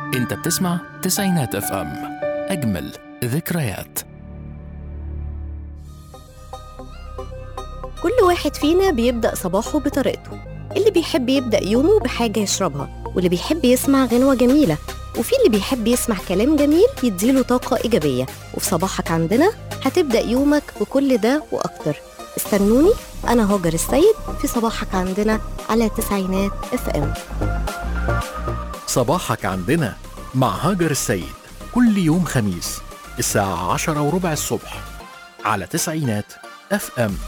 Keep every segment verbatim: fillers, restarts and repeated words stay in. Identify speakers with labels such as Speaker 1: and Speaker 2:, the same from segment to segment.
Speaker 1: انت بتسمع تسعينات اف ام، اجمل ذكريات.
Speaker 2: كل واحد فينا بيبدأ صباحه بطريقته، اللي بيحب يبدأ يومه بحاجة يشربها، واللي بيحب يسمع غنوة جميلة، وفي اللي بيحب يسمع كلام جميل يديله طاقة إيجابية. وفي صباحك عندنا هتبدأ يومك بكل ده وأكتر. استنوني، أنا هاجر السيد في صباحك عندنا على تسعينات اف ام.
Speaker 1: صباحك عندنا مع هاجر السيد كل يوم خميس الساعة عشرة وربع الصبح على تسعينات اف ام.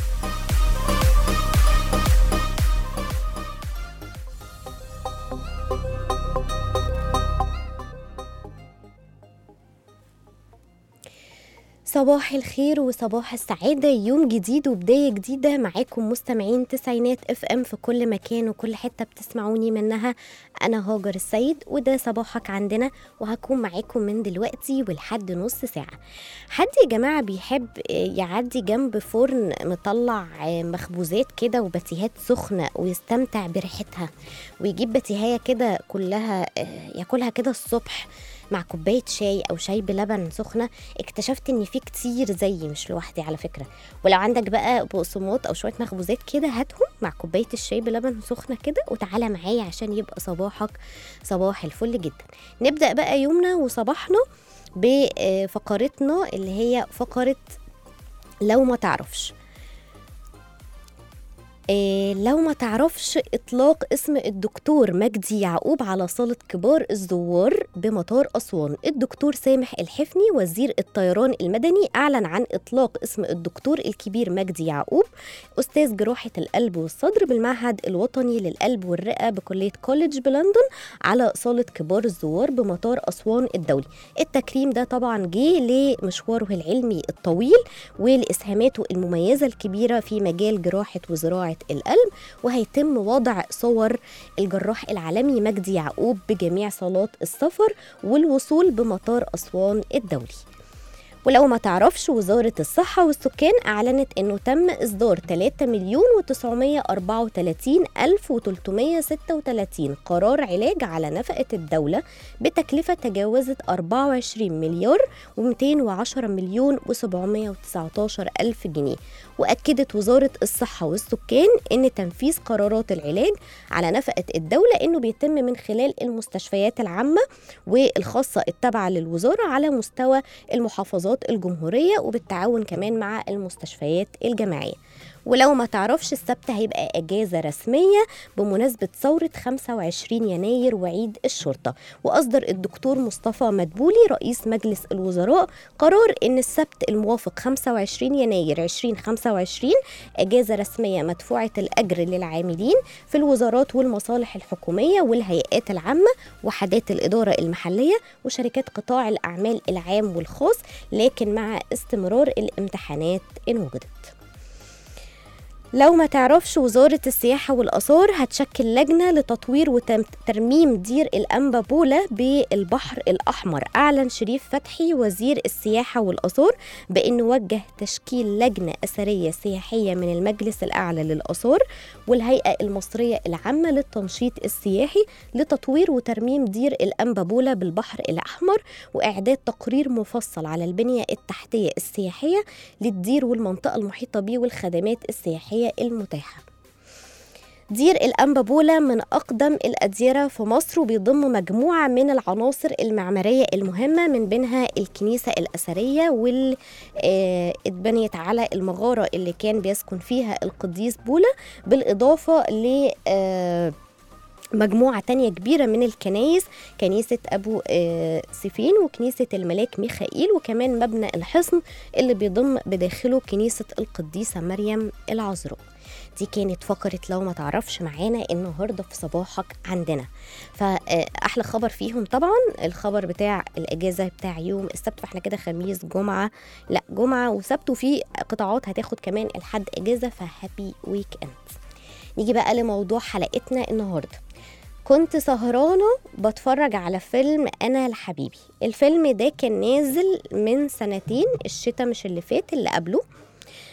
Speaker 2: صباح الخير وصباح السعادة، يوم جديد وبداية جديدة معاكم مستمعين تسعينات اف ام في كل مكان وكل حتة بتسمعوني منها. أنا هاجر السيد وده صباحك عندنا، وهكون معاكم من دلوقتي ولحد نص ساعة. حد يا جماعة بيحب يعدي جنب فرن مطلع مخبوزات كده وبتيهات سخنة ويستمتع بريحتها، ويجيب بتيهاية كده كلها ياكلها كده الصبح مع كوباية شاي أو شاي بلبن سخنة؟ اكتشفت إن في كتير زيي، مش لوحدي على فكرة. ولو عندك بقى بقسماط أو شوية مخبوزات كده هاتهم مع كوباية الشاي بلبن سخنة كده وتعالى معايا عشان يبقى صباحك صباح الفل جدا. نبدأ بقى يومنا وصباحنا بفقرتنا اللي هي فقرة لو ما تعرفش. إيه لو ما تعرفش إطلاق اسم الدكتور مجدي يعقوب على صالة كبار الزوار بمطار أسوان. الدكتور سامح الحفني وزير الطيران المدني أعلن عن إطلاق اسم الدكتور الكبير مجدي يعقوب أستاذ جراحة القلب والصدر بالمعهد الوطني للقلب والرئة بكلية كوليدج بلندن على صالة كبار الزوار بمطار أسوان الدولي. التكريم ده طبعا جه لمشواره العلمي الطويل ولإسهاماته المميزة الكبيرة في مجال جراحة وزراعة القلب، وهيتم وضع صور الجراح العالمي مجدي يعقوب بجميع صالات السفر والوصول بمطار أسوان الدولي. ولو ما تعرفش، وزارة الصحة والسكان أعلنت أنه تم إصدار ثلاثة مليون وتسعمائة وأربعة وثلاثين ألف وثلاثمائة وستة وثلاثين قرار علاج على نفقة الدولة بتكلفة تجاوزت أربعة وعشرين مليار ومئتين وعشرة مليون وسبعمائة وتسعة عشر ألف جنيه. وأكدت وزارة الصحة والسكان أن تنفيذ قرارات العلاج على نفقة الدولة أنه بيتم من خلال المستشفيات العامة والخاصة التابعة للوزارة على مستوى المحافظات الجمهورية، وبالتعاون كمان مع المستشفيات الجامعية. ولو ما تعرفش، السبت هيبقى أجازة رسمية بمناسبة ثورة خمسة وعشرين يناير وعيد الشرطة. وأصدر الدكتور مصطفى مدبولي رئيس مجلس الوزراء قرار إن السبت الموافق خمسة وعشرين يناير ألفين وخمسة وعشرين أجازة رسمية مدفوعة الأجر للعاملين في الوزارات والمصالح الحكومية والهيئات العامة وحدات الإدارة المحلية وشركات قطاع الأعمال العام والخاص، لكن مع استمرار الامتحانات إن وجدت. لو ما تعرفش، وزارة السياحة والآثار هتشكل لجنة لتطوير وترميم دير الأنبا بولا بالبحر الأحمر. أعلن شريف فتحي وزير السياحة والآثار بأنه وجه تشكيل لجنة أثرية سياحية من المجلس الأعلى للآثار والهيئة المصرية العامة للتنشيط السياحي لتطوير وترميم دير الأنبا بولا بالبحر الأحمر، وإعداد تقرير مفصل على البنية التحتية السياحية للدير والمنطقة المحيطة به والخدمات السياحية المتاحة. دير الأنبا بولا من أقدم الأديرة في مصر، وبيضم مجموعة من العناصر المعمارية المهمة، من بينها الكنيسة الأثرية واللي اتبنيت على المغارة اللي كان بيسكن فيها القديس بولا، بالإضافة ل مجموعة تانية كبيرة من الكنايس، كنيسة أبو سفين وكنيسة الملاك ميخائيل، وكمان مبنى الحصن اللي بيضم بداخله كنيسة القديسة مريم العذراء. دي كانت فقرة لو ما تعرفش معانا النهاردة في صباحك عندنا. فأحلى خبر فيهم طبعا الخبر بتاع الأجازة بتاع يوم السبت، فاحنا كده خميس جمعة لا جمعة وسبت، وفي قطاعات هتاخد كمان الحد أجازة، فهابي ويك اند. نيجي بقى لموضوع حلقتنا النهاردة. كنت سهرانة بتفرج على فيلم أنا لحبيبي. الفيلم ده كان نازل من سنتين، الشتاء مش اللي فات اللي قبله.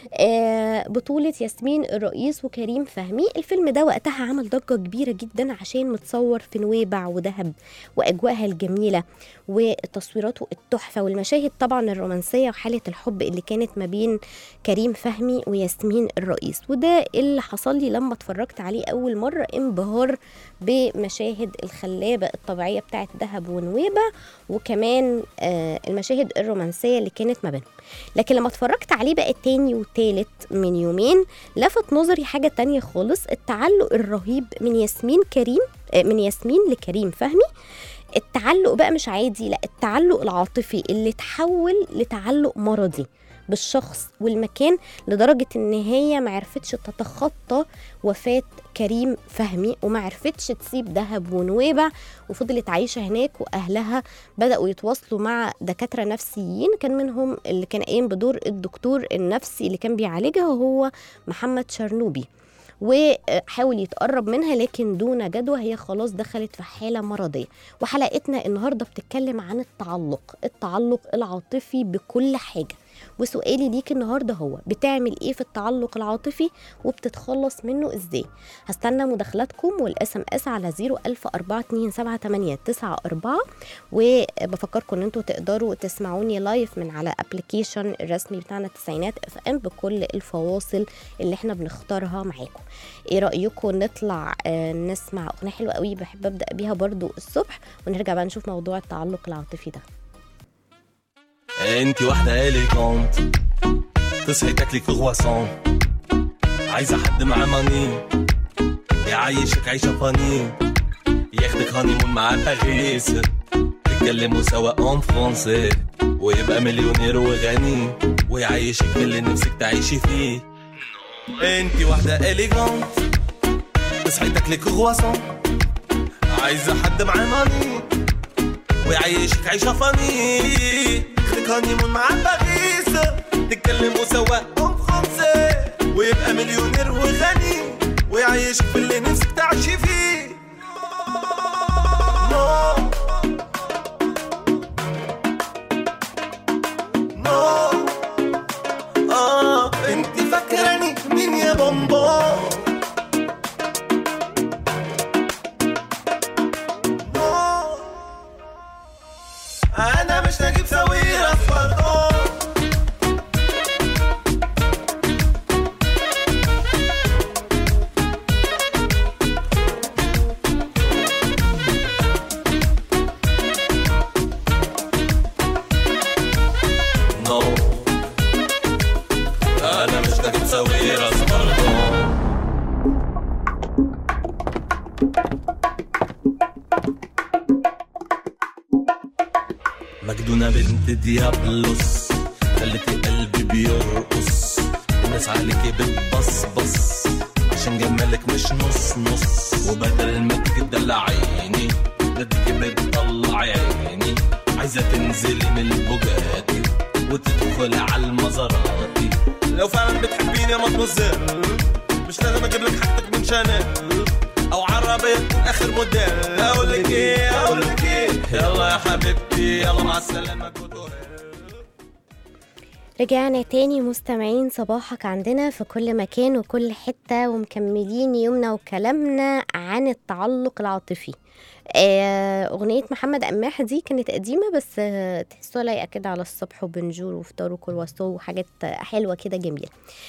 Speaker 2: آه بطولة ياسمين الرئيس وكريم فهمي. الفيلم ده وقتها عمل ضجة كبيرة جدا عشان متصور في نويبع ودهب وأجواءها الجميلة وتصويراته التحفة والمشاهد طبعا الرومانسية وحالة الحب اللي كانت ما بين كريم فهمي وياسمين الرئيس. وده اللي حصل لي لما اتفرجت عليه أول مرة، انبهار بمشاهد الخلابة الطبيعية بتاعت دهب ونويبع، وكمان آه المشاهد الرومانسية اللي كانت ما بينهم. لكن لما اتفرجت عليه بقى تاني وتالت من يومين لفت نظري حاجة تانية خالص، التعلق الرهيب من ياسمين كريم آه من ياسمين لكريم فهمي. التعلق بقى مش عادي، لا التعلق العاطفي اللي تحول لتعلق مرضي بالشخص والمكان، لدرجة ان هي معرفتش تتخطى وفاة كريم فهمي ومعرفتش تسيب دهب ونويبع وفضلت عايشة هناك. واهلها بدأوا يتواصلوا مع دكاترة نفسيين، كان منهم اللي كان قايم بدور الدكتور النفسي اللي كان بيعالجها وهو محمد شرنوبي، وحاول يتقرب منها لكن دون جدوى، هي خلاص دخلت في حالة مرضية. وحلقتنا النهاردة بتتكلم عن التعلق التعلق العاطفي بكل حاجة. وسؤالي ليك النهاردة هو بتعمل ايه في التعلق العاطفي وبتتخلص منه ازاي؟ هستنى مداخلاتكم والاس ام اس على صفر ألف أربعة اتنين سبعة تمانية تسعة أربعة، وبفكركم ان انتوا تقدروا تسمعوني لايف من على ابليكيشن الرسمي بتاعنا تسعينات اف ام بكل الفواصل اللي احنا بنختارها معاكم. ايه رأيكم نطلع آه نسمع اغنية حلوة قوي بحب ابدأ بيها برضو الصبح، ونرجع بقى نشوف موضوع التعلق العاطفي ده.
Speaker 3: انتي واحدة إليجانت تصحي تاكلي كرواسون، عايزة حد معاه ماني يعيشك عيشة فاني، ياخدك هانيمون مع باريس، تتكلموا سوا اون فرونسي، ويبقى مليونير وغني ويعيشك في اللي نفسك تعيشي فيه. انتي واحدة إليجانت تصحي تاكلي كرواسون، عايزة حد معاه ماني ويعيشك عيشة فاني، هانيمون مع باريس، تتكلموا سوا اون فرونسي، ويبقى مليونير وغني ويعيشك في اللي نفسك تعيشي فيه. نو نو اه انتي فاكراني مين يا بومبو؟ انا مش نجيب سويرة فرقان، نو انا مش نجيب سويرة فرقان. مجدونة بنت ديابلوس خلتي قلبي بيرقص، الناس عليكي بتبصبص عشان جمالك مش نص نص، وبدل ما تدلع عيني بدك بتطلع عيني، عايزة تنزلي من البوجاتي وتدخلي على المزاراتي. لو فعلا بتحبيني يا مطمزل مش لازم اجيب لك حاجتك من شانيل او عربية اخر موديل. اقولك ايه اقولك ايه يلا يا حبيبتي يلا مع السلامة.
Speaker 2: رجعنا تاني مستمعين، صباحك عندنا في كل مكان وكل حتة، ومكملين يومنا وكلامنا عن التعلق العاطفي. أغنية محمد قماح دي كانت قديمة بس تحسوها لايقة كده على الصبح وبنجور وفطار وكرواسون وحاجات حلوة كده جميلة.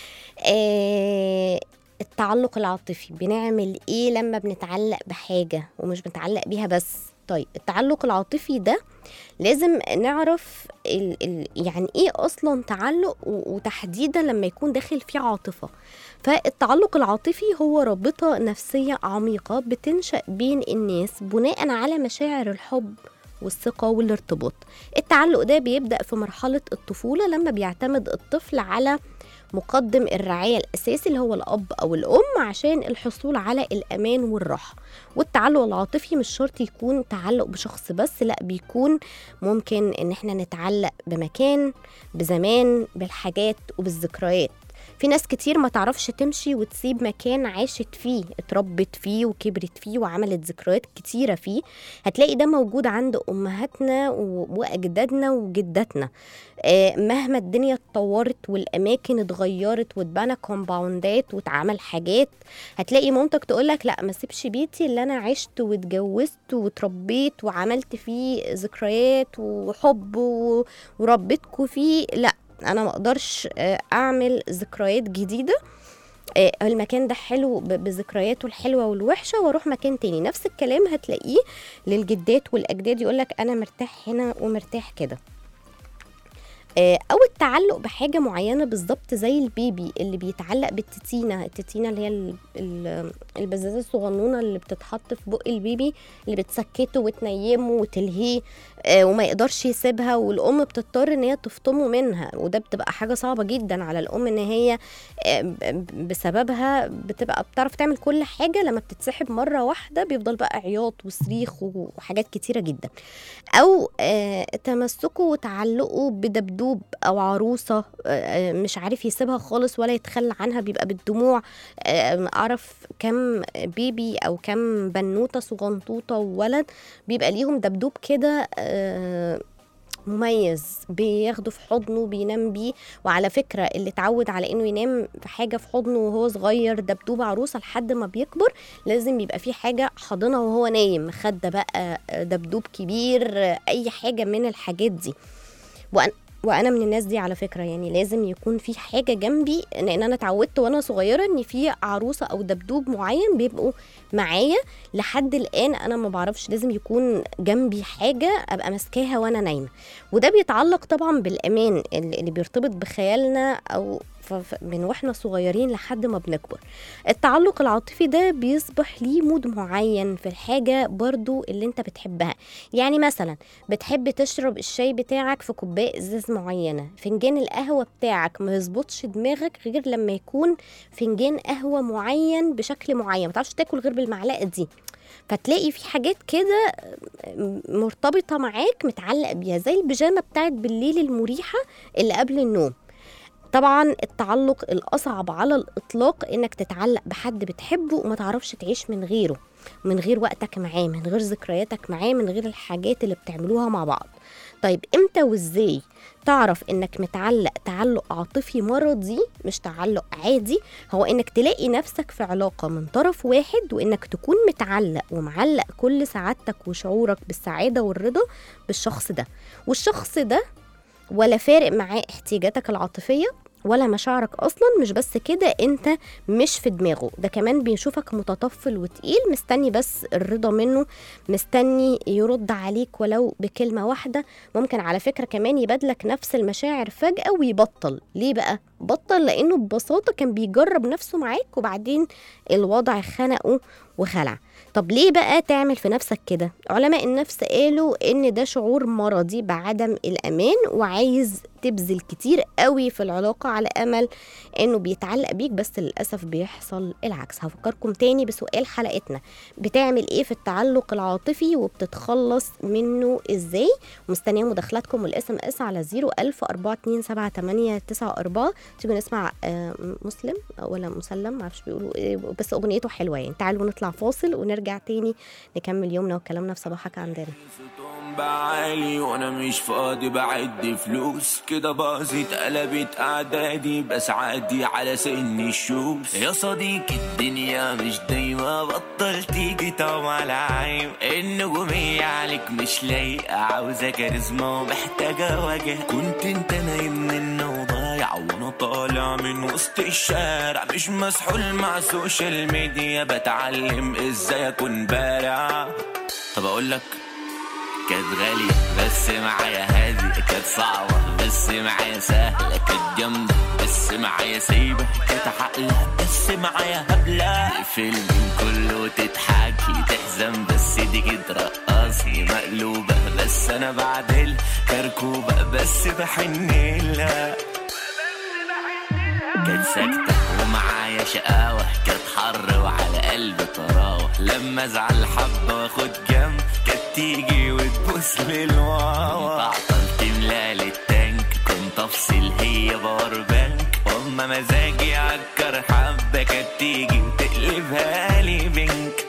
Speaker 2: التعلق العاطفي بنعمل ايه لما بنتعلق بحاجة ومش بنتعلق بيها بس؟ طيب التعلق العاطفي ده لازم نعرف ال ال يعني ايه اصلا تعلق، وتحديدا لما يكون داخل فيه عاطفة. فالتعلق العاطفي هو رابطة نفسية عميقة بتنشأ بين الناس بناء على مشاعر الحب والثقة والارتباط. التعلق ده بيبدأ في مرحلة الطفولة لما بيعتمد الطفل على مقدم الرعاية الأساسي اللي هو الأب أو الأم عشان الحصول على الأمان والراحة. والتعلق العاطفي مش شرط يكون تعلق بشخص بس، لا بيكون ممكن إن احنا نتعلق بمكان، بزمان، بالحاجات وبالذكريات. في ناس كتير ما تعرفش تمشي وتسيب مكان عاشت فيه، اتربت فيه وكبرت فيه وعملت ذكريات كتيرة فيه. هتلاقي ده موجود عند أمهاتنا وأجدادنا وجداتنا. آه مهما الدنيا اتطورت والأماكن اتغيرت واتبنى كومباوندات واتعمل حاجات، هتلاقي مامتك تقولك لا ما سيبش بيتي اللي أنا عشت واتجوزت وتربيت وعملت فيه ذكريات وحب وربيتكوا فيه، لا أنا ما أقدرش أعمل ذكريات جديدة. المكان ده حلو بذكرياته الحلوة والوحشة واروح مكان تاني. نفس الكلام هتلاقيه للجدات والأجداد، يقولك أنا مرتاح هنا ومرتاح كده. أو التعلق بحاجة معينة بالظبط زي البيبي اللي بيتعلق بالتتينة. التتينة اللي هي البزازة الصغنونة اللي بتتحط في بق البيبي اللي بتسكته وتنيمه وتلهيه وما يقدرش يسيبها، والأم بتضطر ان هي تفطمه منها، وده بتبقى حاجة صعبة جدا على الأم ان هي بسببها بتبقى بتعرف تعمل كل حاجة، لما بتتسحب مرة واحدة بيفضل بقى عياط وصريخ وحاجات كتيرة جدا. أو تمسكه وتعلقه بدبدوب أو عروسة مش عارف يسيبها خالص ولا يتخلى عنها، بيبقى بالدموع. أعرف كم بيبي أو كم بنوتة صغنطوطة وولد بيبقى ليهم دبدوب كده مميز بياخده في حضنه بينام بيه. وعلى فكرة اللي اتعود على انه ينام في حاجة في حضنه وهو صغير دبدوب عروسة لحد ما بيكبر لازم يبقى فيه حاجة حضنه وهو نايم، مخدة بقى، دبدوب كبير، اي حاجة من الحاجات دي. وأنا وانا من الناس دي على فكره، يعني لازم يكون في حاجه جنبي، لان انا اتعودت وانا صغيره ان في عروسه او دبدوب معين بيبقوا معايا لحد الان. انا ما بعرفش، لازم يكون جنبي حاجه ابقى ماسكاها وانا نايمه. وده بيتعلق طبعا بالامان اللي بيرتبط بخيالنا او من واحنا صغيرين لحد ما بنكبر. التعلق العاطفي ده بيصبح ليه مود معين في الحاجة برضو اللي انت بتحبها. يعني مثلا بتحب تشرب الشاي بتاعك في كوباية ازاز معينة، فنجان القهوة بتاعك ما يظبطش دماغك غير لما يكون فنجان قهوة معين بشكل معين، ما تعرفش تاكل غير بالمعلقة دي. فتلاقي في حاجات كده مرتبطة معاك متعلق بيها، زي البيجامة بتاعت بالليل المريحة اللي قبل النوم. طبعا التعلق الأصعب على الإطلاق إنك تتعلق بحد بتحبه وما تعرفش تعيش من غيره، من غير وقتك معاه، من غير ذكرياتك معاه، من غير الحاجات اللي بتعملوها مع بعض. طيب إمتى وإزاي تعرف إنك متعلق تعلق عاطفي مرضي مش تعلق عادي؟ هو إنك تلاقي نفسك في علاقة من طرف واحد، وإنك تكون متعلق ومعلق كل سعادتك وشعورك بالسعادة والرضا بالشخص ده، والشخص ده ولا فارق معاه احتياجاتك العاطفية ولا مشاعرك أصلا. مش بس كده، انت مش في دماغه، ده كمان بيشوفك متطفل وتقيل مستني بس الرضا منه، مستني يرد عليك ولو بكلمة واحدة. ممكن على فكرة كمان يبادلك نفس المشاعر فجأة ويبطل. ليه بقى بطل؟ لأنه ببساطة كان بيجرب نفسه معاك وبعدين الوضع خنقه وخلع. طب ليه بقى تعمل في نفسك كده؟ علماء النفس قالوا ان ده شعور مرضي بعدم الامان، وعايز تبذل كتير قوي في العلاقة على امل انه بيتعلق بيك، بس للأسف بيحصل العكس. هفكركم تاني بسؤال حلقتنا: بتعمل ايه في التعلق العاطفي وبتتخلص منه ازاي؟ ومستنيه مداخلاتكم والاس ام اس على زيرو ألف أربعة اتنين سبعة تمانية تسعة أربعة. تيجي نسمع مسلم ولا مسلم معرفش بيقولوا ايه، بس اغنيته حلوة يعني. تعالوا نطلع فاصل ونرجع تاني نكمل يومنا وكلامنا في صباحك عندنا.
Speaker 4: بعالي وانا مش فاضي بعد فلوس كده، باظت قلبت اعدادي بس عادي على سن الشوز. يا صديقي الدنيا مش دايما، بطل تيجي طعم على عيب. النجومية عليك مش لايقة، عاوزة كاريزما ومحتاجة وجه. كنت انت نايم منا وضايع وانا طالع من وسط الشارع، مش مسحول مع السوشيال ميديا، بتعلم ازاي اكون بارع. طب اقولك كانت غالية بس معايا هادي، كانت صعبة بس معايا سهلة، كانت جامدة بس معايا سايبة، كانت عقلة بس معايا هبلة. فيلم كله تضحكي تحزن بس دي كده رقاصي مقلوبة، بس أنا بعدل كركوبة بس بحنلها. كانت ساكتة ومعايا شقاوة، كانت حر وعلى قلبي طراوة، لما ازعل حبة واخد جنب كانت تيجي وتبوس للواوا. تعطلت ملال التانك كنت افصل هي باور بانك، لما مزاجي عكر حبة كانت تيجي وتقلبها لي بنك.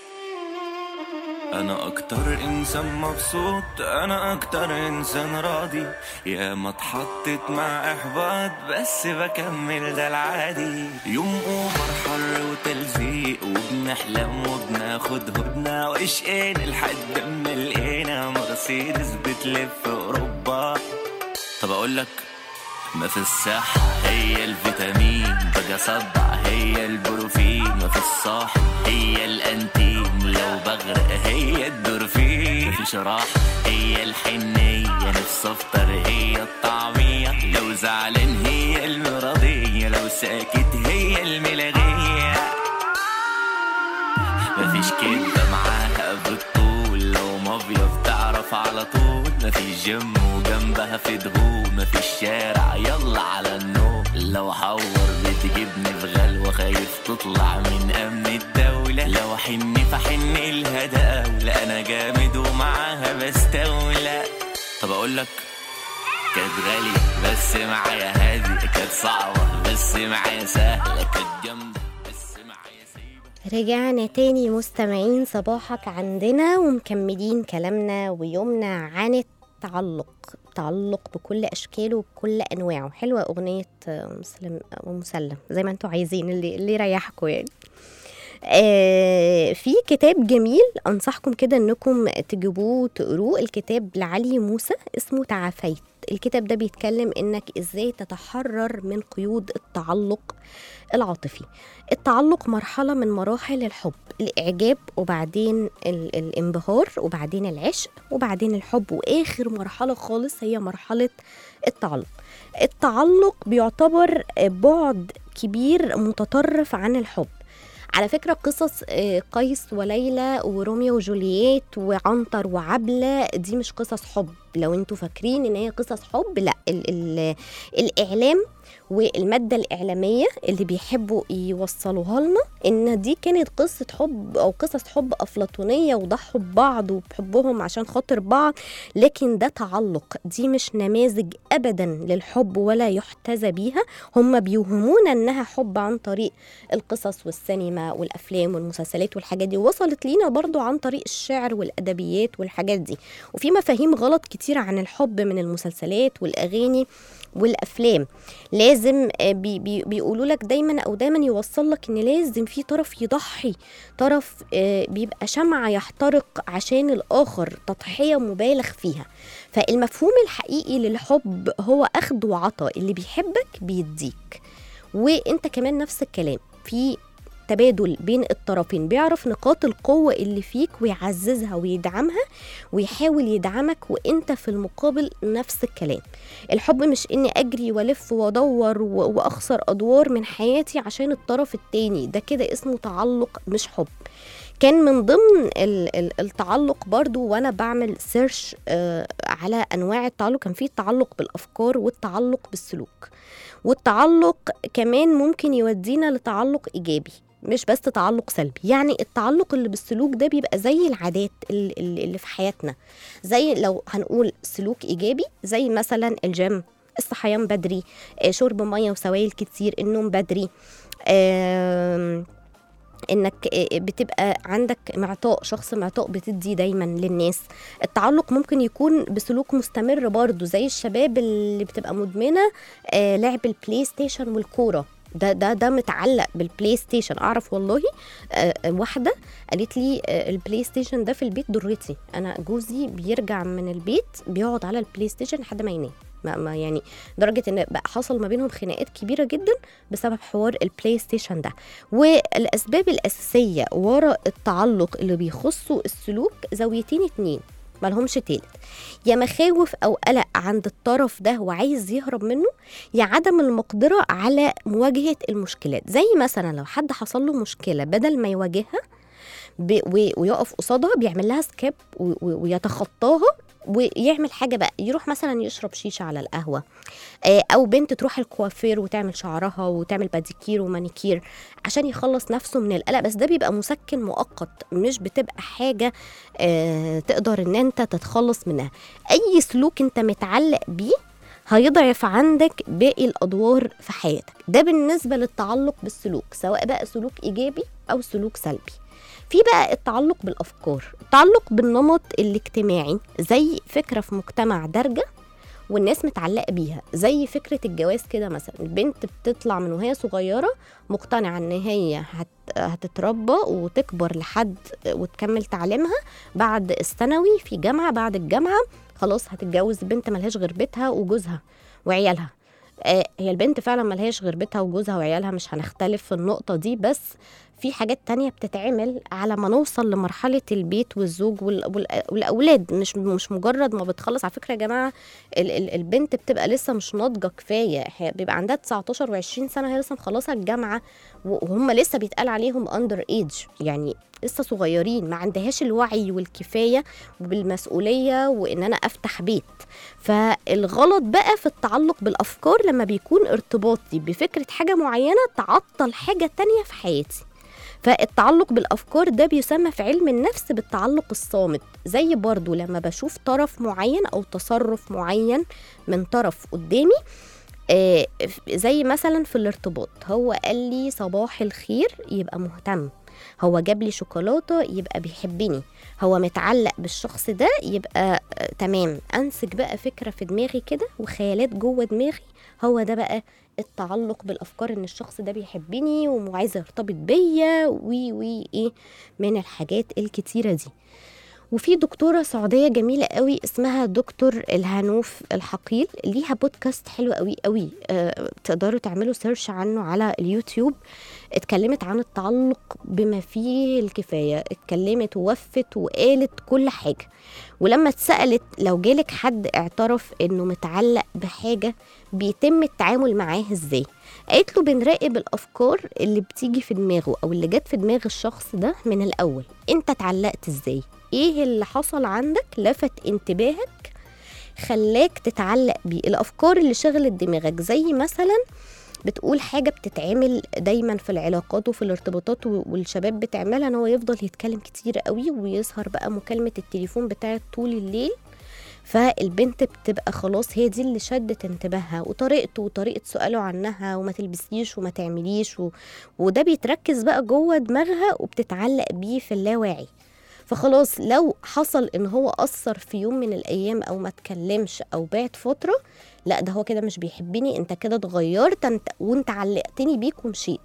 Speaker 4: انا اكتر انسان مبسوط، انا اكتر انسان راضي، يا ما اتحطت مع احباط بس بكمل ده العادي. يوم اوفر حر وتلزيق وبنحلم وبناخد هدنة واشقين لحد ما لقينا مرسيدس بتلف في اوروبا. طب اقولك ما في الصحة هي الفيتامين، بقى صدع هي البروفين، ما في الصح هي الانتيم، لو بغرق هي الدورفين، مفيش راحة هي الحنية، نفس افطر هي الطعمية، لو زعلان هي المراضية، لو ساكت هي الملغية. مفيش كدة معاها بالطول، لو مافيا بتعرف على طول، مفيش جيم وجنبها في دهون، مفيش شارع يلا على النوم، لو حور بتجيبني بغلوة خايف تطلع من امن الدولة، لو حني فحن الهدى أولى، انا جامد ومعاها بستولى. طب اقولك كانت غالية بس معايا هادي، كانت صعبة بس معايا سهلة، كانت جامدة بس معايا سيبة.
Speaker 2: رجعنا تاني مستمعين صباحك عندنا ومكملين كلامنا ويومنا عن التعلق، تعلق بكل أشكاله وبكل أنواعه. حلوة أغنية مسلم ومسلم زي ما انتوا عايزين، اللي, اللي يريحكم يعني. آه في كتاب جميل أنصحكم كده أنكم تجيبوه وتقروه، الكتاب لعلي موسى اسمه تعافيت. الكتاب ده بيتكلم إنك إزاي تتحرر من قيود التعلق العاطفي. التعلق مرحلة من مراحل الحب، الإعجاب وبعدين ال- الانبهار وبعدين العشق وبعدين الحب، وآخر مرحلة خالص هي مرحلة التعلق. التعلق بيعتبر بعد كبير متطرف عن الحب. على فكرة قصص قيس وليلى وروميو وجولييت وعنتر وعبلة دي مش قصص حب، لو انتوا فاكرين ان هي قصص حب، لا. ال ال الإعلام والمادة الإعلامية اللي بيحبوا يوصلوها لنا إن دي كانت قصة حب أو قصص حب أفلاطونية وضحوا ببعض وبحبهم عشان خاطر بعض، لكن ده تعلق، دي مش نماذج أبدا للحب ولا يحتذى بيها. هم بيوهمونا إنها حب عن طريق القصص والسينما والأفلام والمسلسلات والحاجات دي، وصلت لينا برضو عن طريق الشعر والأدبيات والحاجات دي. وفي مفاهيم غلط كتير عن الحب من المسلسلات والأغاني والأفلام. لازم بي بي بيقولوا لك دايما أو دايما يوصل لك إن لازم في طرف يضحي، طرف بيبقى شمعة يحترق عشان الآخر، تضحية مبالغ فيها. فالمفهوم الحقيقي للحب هو أخذ وعطاء، اللي بيحبك بيديك وإنت كمان نفس الكلام، في تبادل بين الطرفين، بيعرف نقاط القوة اللي فيك ويعززها ويدعمها ويحاول يدعمك، وانت في المقابل نفس الكلام. الحب مش اني اجري والف وادور واخسر ادوار من حياتي عشان الطرف التاني، ده كده اسمه تعلق مش حب. كان من ضمن التعلق برضو وانا بعمل سيرش على انواع التعلق، كان فيه التعلق بالافكار والتعلق بالسلوك، والتعلق كمان ممكن يودينا لتعلق ايجابي مش بس تعلق سلبي. يعني التعلق اللي بالسلوك ده بيبقى زي العادات اللي في حياتنا، زي لو هنقول سلوك إيجابي زي مثلا الجيم، الصحيان بدري، شرب مية وسوائل كتير، النوم بدري، انك بتبقى عندك معطاء، شخص معطاء بتدي دايما للناس. التعلق ممكن يكون بسلوك مستمر برضو زي الشباب اللي بتبقى مدمنة لعب البلاي ستيشن والكورة، ده ده ده متعلق بالبلاي ستيشن. اعرف والله آه واحده قالت لي آه البلاي ستيشن ده في البيت ضرتي، انا جوزي بيرجع من البيت بيقعد على البلاي ستيشن لحد ما ينام، ما, ما يعني درجه ان بقى حصل ما بينهم خناقات كبيره جدا بسبب حوار البلاي ستيشن ده. والاسباب الاساسيه وراء التعلق اللي بيخصوا السلوك زاويتين اتنين مالهمش تالت، يا مخاوف أو قلق عند الطرف ده وعايز يهرب منه، يا عدم المقدرة على مواجهة المشكلات. زي مثلا لو حد حصل له مشكلة بدل ما يواجهها ويقف قصادها بيعمل لها سكيب ويتخطاها ويعمل حاجة بقى، يروح مثلا يشرب شيشة على القهوة، أو بنت تروح الكوافير وتعمل شعرها وتعمل باديكير ومانيكير عشان يخلص نفسه من القلق. بس ده بيبقى مسكن مؤقت، مش بتبقى حاجة تقدر ان انت تتخلص منها. اي سلوك انت متعلق بيه هيضعف عندك باقي الأدوار في حياتك. ده بالنسبة للتعلق بالسلوك، سواء بقى سلوك إيجابي أو سلوك سلبي. في بقى التعلق بالأفكار، التعلق بالنمط الاجتماعي، زي فكرة في مجتمع دارجة والناس متعلقة بيها، زي فكرة الجواز كده مثلا. البنت بتطلع من وهي صغيرة مقتنعة ان هي هت هتتربى وتكبر لحد وتكمل تعليمها، بعد الثانوي في جامعة، بعد الجامعة خلاص هتتجوز. بنت ملهاش غير بيتها وجوزها وعيالها. آه هي البنت فعلا ملهاش غير بيتها وجوزها وعيالها، مش هنختلف في النقطة دي، بس في حاجات تانية بتتعمل على ما نوصل لمرحلة البيت والزوج والأولاد. مش مش مجرد ما بتخلص. على فكرة يا جماعة ال ال البنت بتبقى لسه مش ناضجة كفاية، بيبقى عندها تسعتاشر وعشرين سنة، هي لسه مخلصة الجامعة وهم لسه بيتقال عليهم under age، يعني لسه صغيرين، ما عندهاش الوعي والكفاية وبالمسؤولية وإن أنا أفتح بيت. فالغلط بقى في التعلق بالأفكار لما بيكون ارتباطي بفكرة حاجة معينة تعطل حاجة تانية في حياتي. فالتعلق بالأفكار ده بيسمى في علم النفس بالتعلق الصامت. زي برضو لما بشوف طرف معين أو تصرف معين من طرف قدامي، آه زي مثلا في الارتباط، هو قال لي صباح الخير يبقى مهتم، هو جاب لي شوكولاتة يبقى بيحبني، هو متعلق بالشخص ده يبقى آه تمام. أنسج بقى فكرة في دماغي كده وخيالات جوه دماغي، هو ده بقى التعلق بالأفكار، إن الشخص ده بيحبني وعايز يرتبط بيا وي وي إيه من الحاجات الكتيرة دي. وفي دكتورة سعودية جميلة قوي اسمها دكتور الهنوف الحقيل، ليها بودكاست حلو قوي قوي، أه تقدروا تعملوا سيرش عنه على اليوتيوب. اتكلمت عن التعلق بما فيه الكفاية، اتكلمت ووفت وقالت كل حاجة. ولما اتسألت لو جالك حد اعترف انه متعلق بحاجة بيتم التعامل معاه ازاي، قالت له بنراقب الافكار اللي بتيجي في دماغه او اللي جت في دماغ الشخص ده من الاول. انت اتعلقت ازاي؟ ايه اللي حصل عندك لفت انتباهك خلاك تتعلق بيه؟ الافكار اللي شغلت دماغك، زي مثلا بتقول حاجة بتتعمل دايما في العلاقات وفي الارتباطات والشباب بتعملها، ان هو يفضل يتكلم كتير قوي ويسهر بقى مكالمة التليفون بتاعت طول الليل. فالبنت بتبقى خلاص هي دي اللي شدت انتباهها، وطريقته وطريقة سؤاله عنها، وما تلبسيش وما تعمليش و... وده بيتركز بقى جوه دماغها وبتتعلق بيه في اللاواعي. فخلاص لو حصل ان هو أثر في يوم من الأيام أو ما تكلمش أو بعد فترة، لا ده هو كده مش بيحبني، انت كده اتغيرت انت وانت علقتني بيك ومشيت.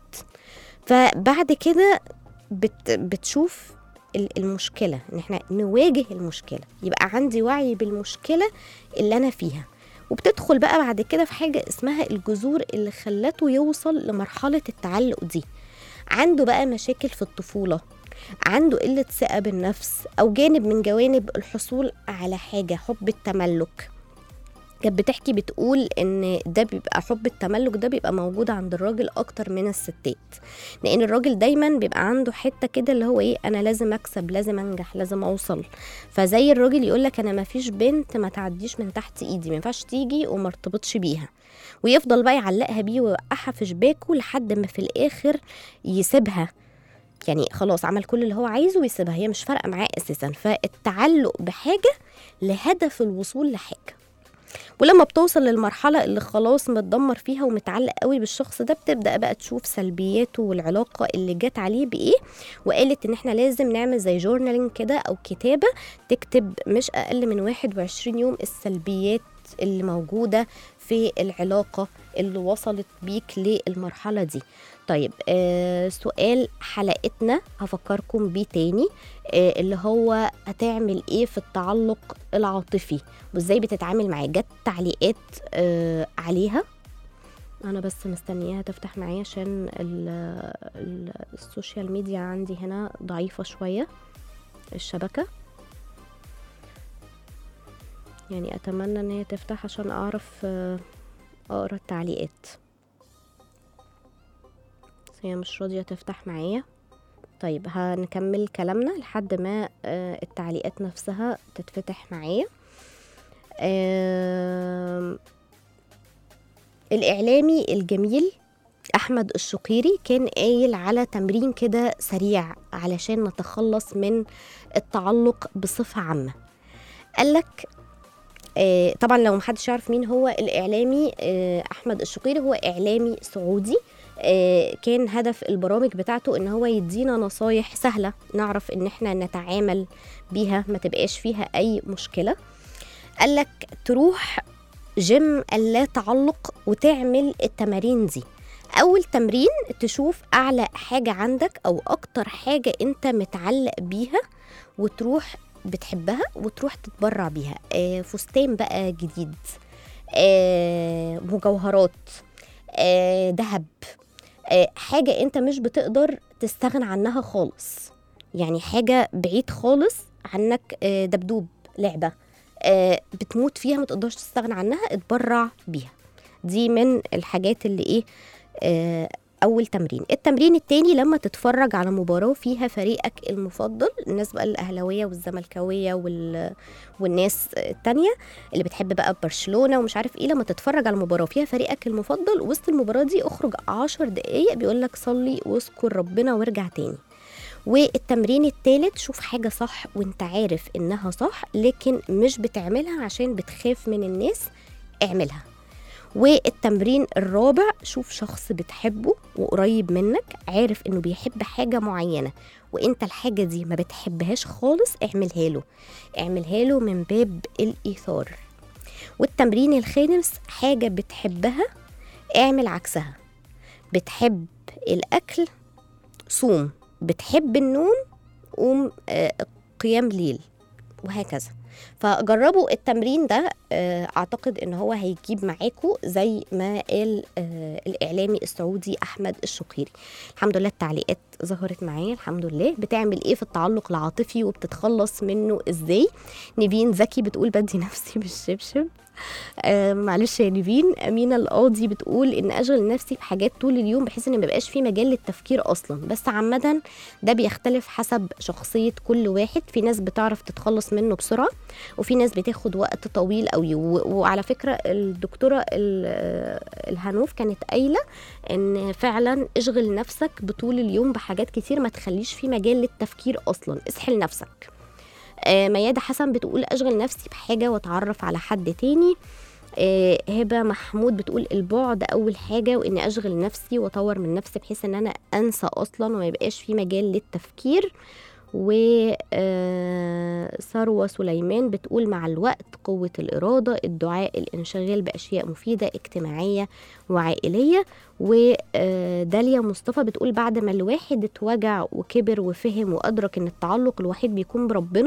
Speaker 2: فبعد كده بت بتشوف المشكلة، ان احنا نواجه المشكلة، يبقى عندي وعي بالمشكلة اللي انا فيها. وبتدخل بقى بعد كده في حاجة اسمها الجذور اللي خلته يوصل لمرحلة التعلق دي. عنده بقى مشاكل في الطفولة، عنده قلة ثقة بالنفس، أو جانب من جوانب الحصول على حاجة، حب التملك. كانت بتحكي بتقول ان ده بيبقى حب التملك ده بيبقى موجود عند الراجل اكتر من الستات، لان الراجل دايما بيبقى عنده حته كده اللي هو ايه، انا لازم اكسب، لازم انجح، لازم اوصل. فزي الراجل يقولك انا ما فيش بنت ما تعديش من تحت ايدي، ما ينفعش تيجي وما ارتبطش بيها، ويفضل بقى يعلقها بيه ويوقعها في شباكه لحد ما في الاخر يسيبها. يعني خلاص عمل كل اللي هو عايزه ويسيبها، هي مش فارقه معاه اساسا. فالتعلق بحاجه لهدف الوصول لحاجه، ولما بتوصل للمرحلة اللي خلاص متدمر فيها ومتعلق قوي بالشخص ده، بتبدأ بقى تشوف سلبياته والعلاقة اللي جت عليه بإيه. وقالت إن احنا لازم نعمل زي جورنالينج كده أو كتابة، تكتب مش أقل من واحد وعشرين يوم السلبيات اللي موجودة في العلاقة اللي وصلت بيك للمرحلة دي. طيب آه سؤال حلقتنا هفكركم بيه تاني، آه اللي هو هتعمل ايه في التعلق العاطفي وازاي بتتعامل معاه؟ جت تعليقات آه عليها، انا بس مستنياها تفتح معايا عشان ال ال السوشيال ميديا عندي هنا ضعيفة شوية الشبكة، يعني اتمنى ان هي تفتح عشان اعرف آه اقرا التعليقات. هي مش راضية تفتح معايا. طيب هنكمل كلامنا لحد ما آه التعليقات نفسها تتفتح معايا. آه الإعلامي الجميل أحمد الشقيري كان قايل على تمرين كده سريع علشان نتخلص من التعلق بصفة عامة. قالك آه طبعا لو محدش يعرف مين هو الإعلامي آه أحمد الشقيري، هو إعلامي سعودي. آه كان هدف البرامج بتاعته إن هو يدينا نصايح سهلة نعرف إن احنا نتعامل بيها، ما تبقاش فيها أي مشكلة. قالك تروح جيم اللا تعلق وتعمل التمارين دي. أول تمرين تشوف أعلى حاجة عندك أو أكتر حاجة أنت متعلق بيها وتروح بتحبها وتروح تتبرع بيها. آه فستان بقى جديد، آه مجوهرات، آه دهب، آه حاجة أنت مش بتقدر تستغنى عنها خالص، يعني حاجة بعيد خالص عنك، آه دبدوب، لعبة آه بتموت فيها ما تقدرش تستغنى عنها، اتبرع بيها. دي من الحاجات اللي ايه آه اول تمرين. التمرين التاني لما تتفرج على مباراة فيها فريقك المفضل، الناس بقى الاهلاوية والزملكاوية وال... والناس التانية اللي بتحب بقى برشلونة ومش عارف ايه، لما تتفرج على مباراة فيها فريقك المفضل وسط المباراة دي اخرج عشر دقايق بيقولك صلي واذكر ربنا وارجع تاني. والتمرين الثالث شوف حاجة صح وانت عارف انها صح لكن مش بتعملها عشان بتخاف من الناس، اعملها. والتمرين الرابع شوف شخص بتحبه وقريب منك، عارف انه بيحب حاجة معينة وانت الحاجة دي ما بتحبهاش خالص، اعملها له اعملها له من باب الإيثار. والتمرين الخامس حاجة بتحبها اعمل عكسها. بتحب الأكل صوم، بتحب النوم قوم آه قيام ليل، وهكذا. فجربوا التمرين ده، آه اعتقد ان هو هيجيب معاكم زي ما قال آه الاعلامي السعودي احمد الشقيري. الحمد لله التعليقات ظهرت معايا الحمد لله. بتعمل ايه في التعلق العاطفي وبتتخلص منه ازاي؟ نيفين زكي بتقول بدي نفسي بالشبشب. آه معلش يا نيفين. أمينة القاضي بتقول إن أشغل نفسي بحاجات طول اليوم بحيث إن مبقاش في مجال للتفكير أصلا، بس عامة ده بيختلف حسب شخصية كل واحد. في ناس بتعرف تتخلص منه بسرعة وفي ناس بتاخد وقت طويل قوي. وعلى فكرة الدكتورة الهانوف كانت قايلة إن فعلا اشغل نفسك بطول اليوم بحاجات كتير، ما تخليش في مجال للتفكير أصلا، اسحل نفسك. آه ميادة حسن بتقول أشغل نفسي بحاجة واتعرف على حد تاني. آه هبة محمود بتقول البعد أول حاجة، وإني أشغل نفسي وأطور من نفسي بحيث إن أنا أنسى أصلا وما يبقاش في مجال للتفكير. وثروة سليمان بتقول مع الوقت قوة الإرادة، الدعاء، الانشغال بأشياء مفيدة اجتماعية وعائلية. وداليا مصطفى بتقول بعد ما الواحد اتوجع وكبر وفهم وأدرك إن التعلق الوحيد بيكون بربنا،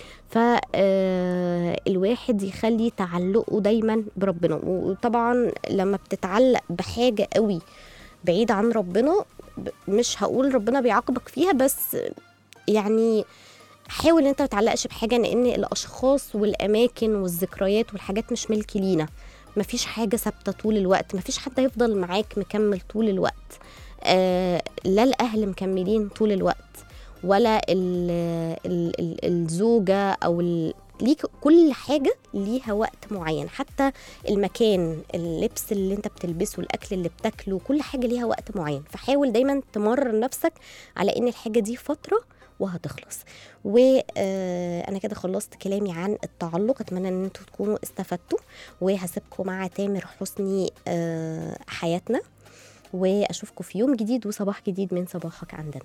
Speaker 2: فالواحد يخلي تعلقه دايما بربنا. وطبعا لما بتتعلق بحاجة قوي بعيد عن ربنا، مش هقول ربنا بيعاقبك فيها، بس يعني حاول انت ما تتعلقش بحاجه، لان الاشخاص والاماكن والذكريات والحاجات مش ملك لينا. مفيش حاجه ثابته طول الوقت، مفيش حد هيفضل معاك مكمل طول الوقت. آه لا الاهل مكملين طول الوقت ولا ال ال ال الزوجه او ال ليك. كل حاجة ليها وقت معين، حتى المكان، اللبس اللي انت بتلبسه، الأكل اللي بتاكله، كل حاجة ليها وقت معين. فحاول دايما تمرر نفسك على ان الحاجة دي فترة وهتخلص. وانا كده خلصت كلامي عن التعلق. اتمنى ان انتوا تكونوا استفدتوا، وهسيبكم مع تامر حسني حياتنا، واشوفكم في يوم جديد وصباح جديد من صباحك عندنا.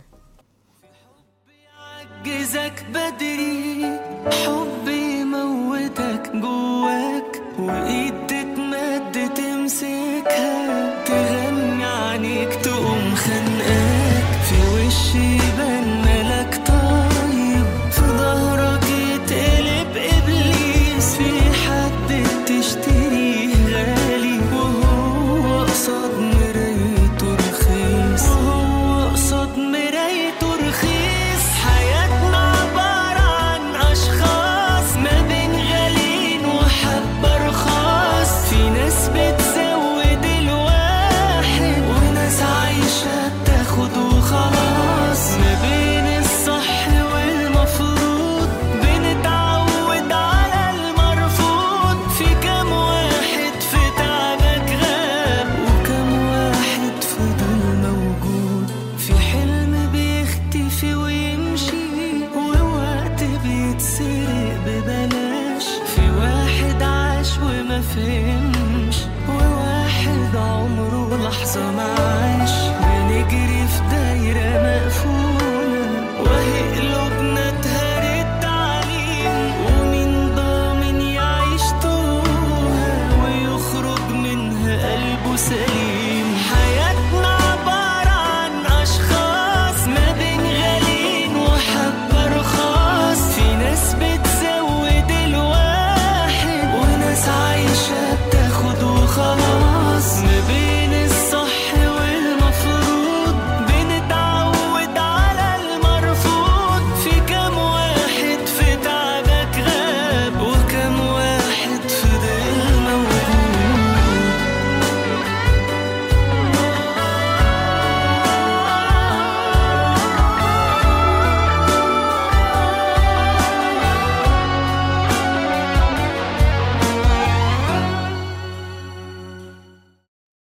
Speaker 4: عجزك بدري حبي موتك جوا